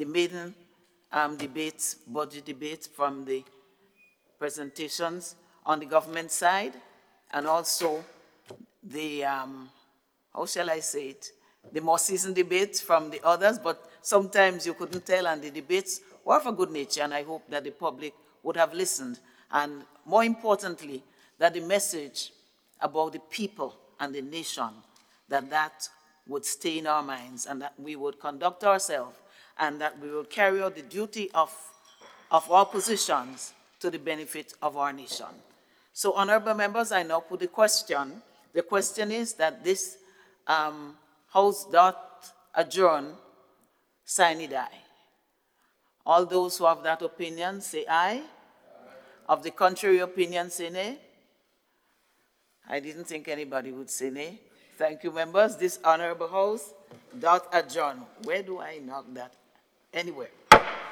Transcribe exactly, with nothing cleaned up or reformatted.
the maiden um, debates, budget debates from the presentations on the government side, and also the, um, how shall I say it, the more seasoned debates from the others, but sometimes you couldn't tell, and the debates were of a good nature, and I hope that the public would have listened, and more importantly, that the message about the people and the nation, that that would stay in our minds, and that we would conduct ourselves, and that we will carry out the duty of, of our positions to the benefit of our nation. So, honorable members, I now put the question. The question is that this um, House doth adjourn sine die. All those who have that opinion say aye. Aye. Of the contrary opinion, say nay. I didn't think anybody would say nay. Thank you, members. This honorable House doth adjourn. Where do I knock that? Anywhere.